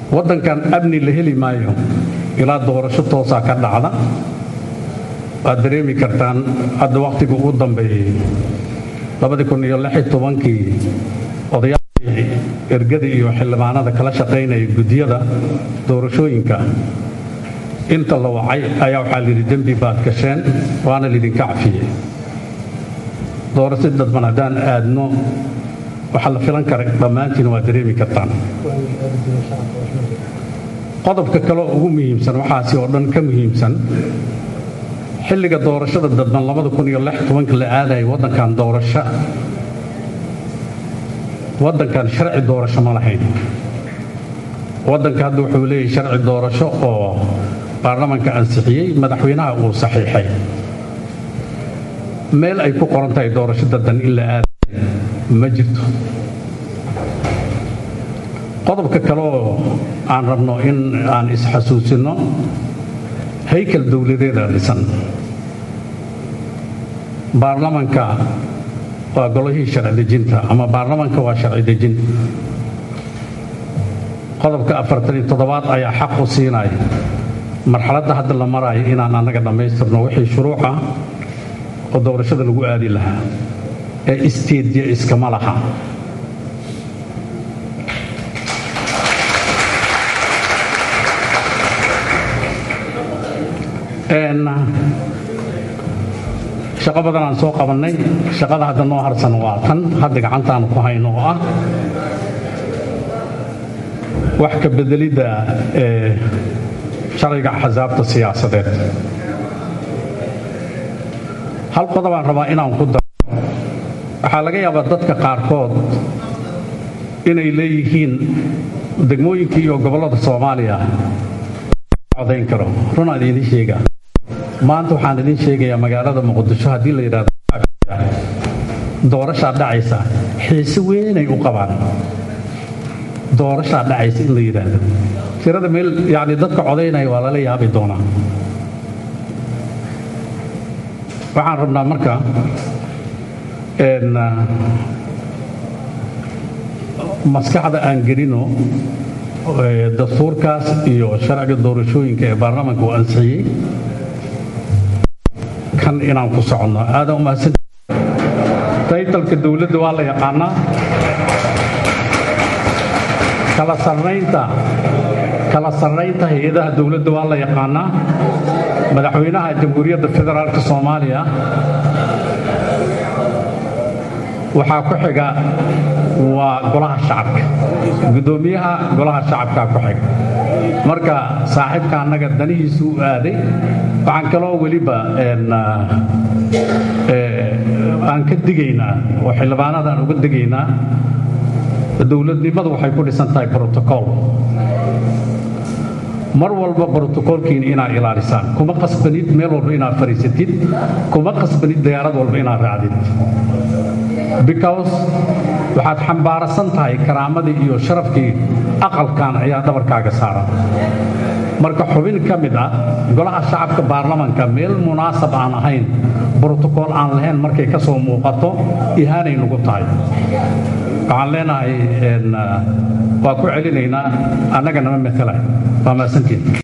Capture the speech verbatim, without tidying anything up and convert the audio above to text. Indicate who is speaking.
Speaker 1: waddankan amni la heli maayo ilaa doorasho toosa ka dhacda waad dareemi kartaan hadda waqtiga ugu dambeeyay labada kun iyo lix iyo tobankii odayaashii ergada iyo xildhibaanada kala shaqaynaya guddiyada doorashooyinka inta la wacay ayaa waxaa la yidhi dembi baad gasheen waana lidinka cafiyey doorasho dadban haddaan aadno waxaa la filan kara dhammaantiin waa dareemi kartaan qodobka kale ugu muhiimsan waxaasi oo dhan ka muhiimsan xilliga doorashada dadban labada kun iyo lix iyo tobanka la aadayay waddankan doorasho waddankan sharci doorasho ma lahayn waddanka hadda wuxuu leeyahay sharci doorasho oo baarlamaanka ansixiyey madaxweynaha uu saxiixay meel ay ku qoran tahay doorasho dadban in la aadayo ma jirto qodobka kale oo aan rabno in aan isxasuusino haykal dowladeeda dhisan baarlamaanka waa golihii sharci dejinta ama baarlamaanka waa sharci dejin qodobka afartan iyo toddobaad ayaa xaq u siinaya marxaladda hadda la marayo inaan annaga dhammaystirno wixii shuruuca oo doorashada lagu aadi lahaa ee isteedya iskama laha shaqo badan aan soo qabannay shaqada hadda noo harsan waa tan hadda gacantaanu ku hayno oo ah wax ka bedelidda ee sharciga axsaabta siyaasadeed hal qodobaan rabaa inaan ku daro waxaa laga yaabaa dadka qaarkood inay leeyihiin degmooyinkii iyo gobollada soomaaliya codayn karo runaan idiin sheegaa maanta waxaan idiin sheegayaa magaalada muqdisho haddii la yidhahdo doorashaa dhacaysa xiise weynay u qabaan doorashaa dhacaysa in la yidhaahdo tirada meel yacni dadka codaynaya waa lala yaabi doonaa waxaan rabnaa marka maskaxda aan gelino dastuurkaas iyo sharciga doorashooyinka ee baarlamaanka uu ansixiyey kan inaan ku soconno aadan umahadsan taytalka dowladda waa la yaqaanaa kala sarnaynta kala sarnaynta hay-adaha dowladda waa la yaqaanaa madaxweynaha jamhuuriyadda federaalka soomaaliya waxaa ku xiga waa golaha shacabka guddoomiyaha golaha shacabkaa ku xiga marka saaxiibka annaga danihiisu u aaday waxaan kaloo weliba aan ka digaynaa oo xildhibaanada aan uga digaynaa dowladnimadu waxay ku dhisan tahay brotocool mar walba brotocoolkiina inaad ilaalisaan kuma qasbanid meel walba inaad fadhiisatid kuma qasbanid diyaarad walba inaad raacdid because waxaad xambaarsan tahay karaamadii iyo sharafkii aqalkan ayaa dhabarkaaga saaran marka xubin ka mid ah golaha shacabka baarlamaanka meel munaasab aan ahayn brotocool aan lahayn markay ka soo muuqato ihaanay nugu tahay waxaan leenahay waa ku celinaynaa annaga nama matala waa mahadsantiin